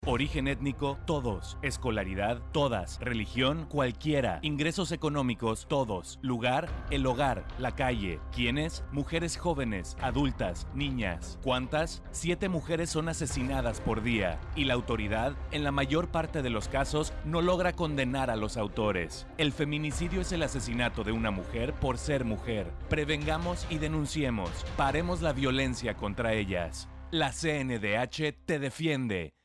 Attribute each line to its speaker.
Speaker 1: Origen étnico, todos. Escolaridad, todas. Religión, cualquiera. Ingresos económicos, todos. Lugar, el hogar, la calle. ¿Quiénes? Mujeres jóvenes, adultas, niñas. ¿Cuántas? 7 mujeres son asesinadas por día. Y la autoridad, en la mayor parte de los casos, no logra condenar a los autores. El feminicidio es el asesinato de una mujer por ser mujer. Prevengamos y denunciemos. Paremos la violencia contra ellas. La CNDH te defiende.